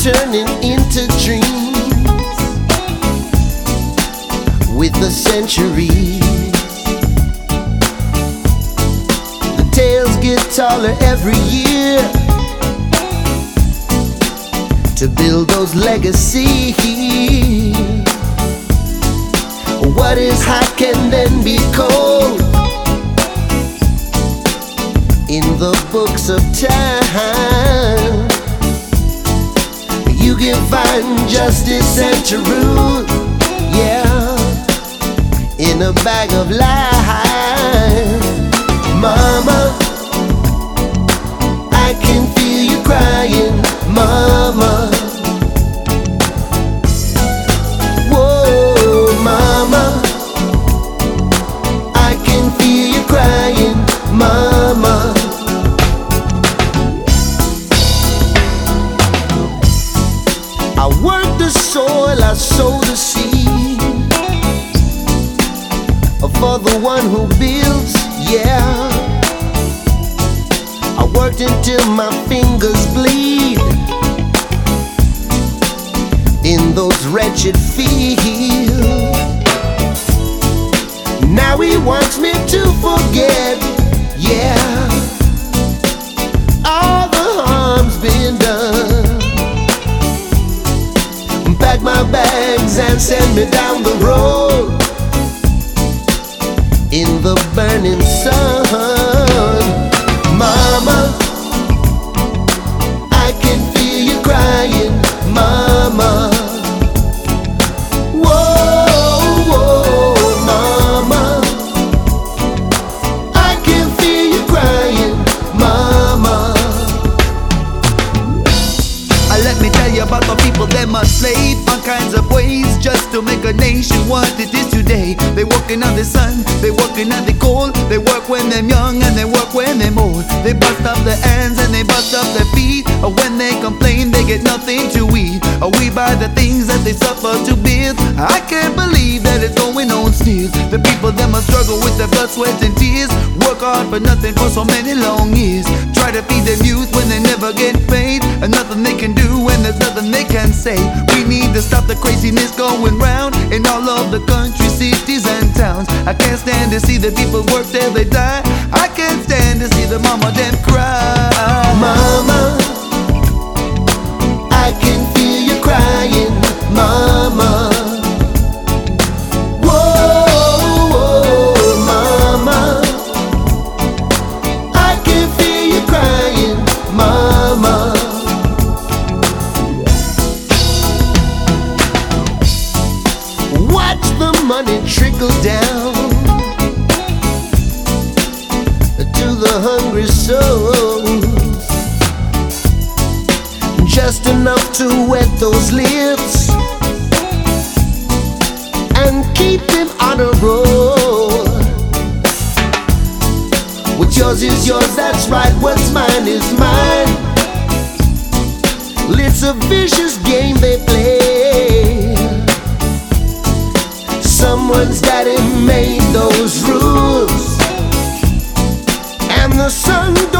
turning into dreams with the centuries. The tales get taller every year to build those legacies. What is hot can then be cold in the books of time. You can find justice and truth, yeah, in a bag of lies. Mama, I can feel you crying, mama. Whoa, mama, I can feel you crying, mama. I work the soil, I sow the seed for the one who builds, yeah. I worked until my fingers bleed in those wretched fields. Now he wants me to forget, yeah, all the harm's been done. Pack my bags and send me down the road in the burning sun. Mama, I can feel you crying, mama. Whoa, whoa, mama, I can feel you crying, mama. Let me tell you about the people that must slave all kinds of ways just to make a nation what it is today. They working on the sun, they working on the cold. They work when they're young and they work when they're old. They bust up their hands and they bust up their feet. When they complain they get nothing to eat. We buy the things that they suffer to build. I can't believe that it's going on still. The people that must struggle with their blood, sweat and tears, work hard for nothing for so many long years. Try to feed them youth when they never get paid, and nothing they can do when there's nothing they can say. We need to stop the craziness going round in all of the country, cities and towns. I can't stand to see the people work till they die. I can't stand to see the mama them cry. Mama, I can feel you crying, mama. Whoa, whoa, mama, I can feel you crying, mama. Watch the money trickle down to the hungry souls, just enough to wet those lips and keep them on a roll. What's yours is yours, that's right, what's mine is mine. It's a vicious game they play. Someone's daddy made those rules, and the sun